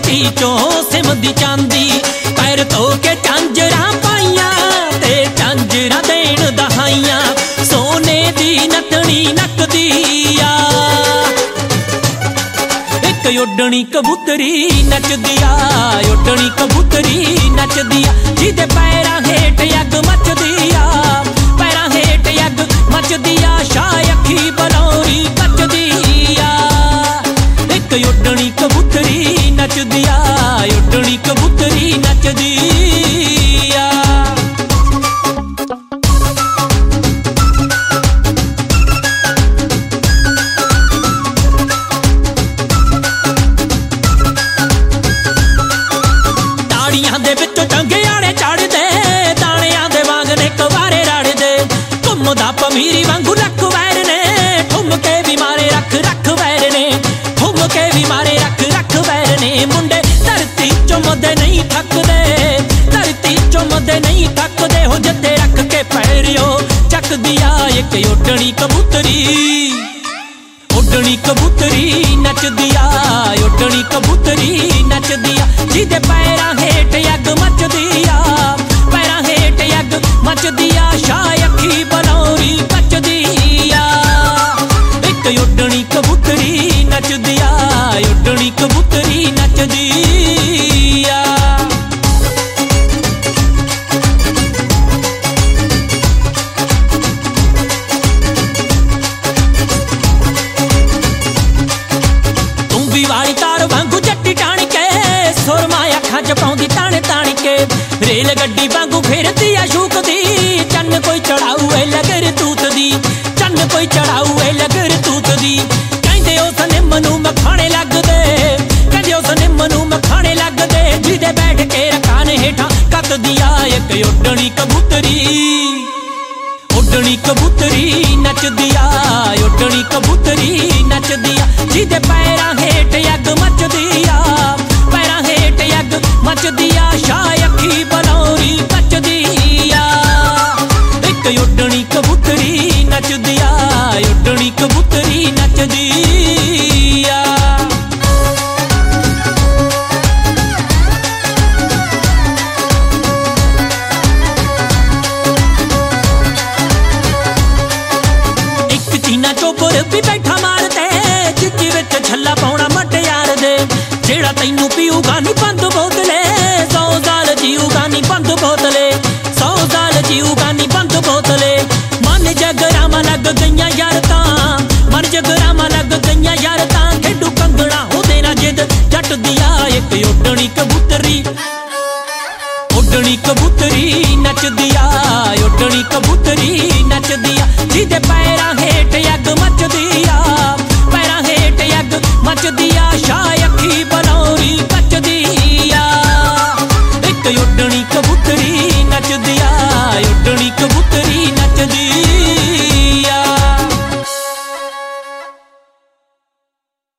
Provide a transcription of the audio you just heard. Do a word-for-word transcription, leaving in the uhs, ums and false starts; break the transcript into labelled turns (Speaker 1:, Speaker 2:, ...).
Speaker 1: पेटी चों सिमदी चांदी, पैर धो के झांजरां पाइयां ते झांजरां देण दहाइयां, सोने दी नथनी नकदी आ। एक उडणी कबूतरी नचदी आ, उडणी कबूतरी नचदी आ, जिहदे पैरां हेठ अग मचदी आ, पैरां हेठ अग मचदी आ, शाह अखी बलौरी कचदी आ। एक उडणी कबूतरी नचदी आ, उडणी कबूतरी नचदी आ। ताड़ियां दे विचों चंगे आड़े चढ़दे, दाणियां दे वांग ने कवारे रड़दे, घुमदा पमीरी वांगू लख वैर ने, ठुमके भी मारे रख रख वैर ने, ठुमके भी मारे रख रख वैर ने। मुंडे धरती चुमदे नहीं थकदे, धरती चुमदे नहीं थकदे, हो जत्ते रख के पैरियो चकदी आ। एक उडणी कबूतरी, उडणी कबूतरी नचदी आ, उडणी कबूतरी नचदी आ, जिहदे पैरां हेठ अग मचदी आ, पैरां हेठ अग मचदी आ, शाह अखी बलौरी कचदी आ। एक उडणी कबूतरी नचदी आ, उडणी कबूतरी नचदी आ। तूंबी वाली तार वांगू जट्टी टाण के, सुरमा अखां च पाउंदी ताण ताण के, रेल गड्डी वांगू फिरदी आ शूकदी, चन्न कोई चढ़ाऊ है लगर तूत दी, चन्न कोई चढ़ाऊ है लगर तूत दी। कहंदे उस निम्म नूं मखाणे लगदे, कहंदे उस निम्म नूं मखाणे लगदे, जिहदे बैठ के रकान हेठां कतदी आ। एक उडणी कबूतरी, उडणी कबूतरी नचदी आ, उडणी कबूतरी नचदी आ, जिहदे पैरां हेठ अग मचदी आ, पैरां हेठ अग मचदी आ, शाह अखी बलौरी कचदी आ। एक उडणी कबूतरी नचदी आ, उडणी कबूतरी नचदी आ। चीना चोबर भी बैठा मारदे, जिज्जी विच छल्ला पाउणा मटियार दे, जेड़ा तैनू पीऊगा नी बंद बोतले, सौ साल जीऊगा नी बंद बोतले, सौ साल जीऊगा नी बंद बोतले। मन जगरामा लग गईयां यार तां, मन जगरामा लग गईयां यार तां, खेडू कंगना होंदे ना जिद जट दिया। एक उडणी कबूतरी, उडणी कबूतरी नचदी आ, उडणी कबूतरी नचदी आ, जिहदे पैरां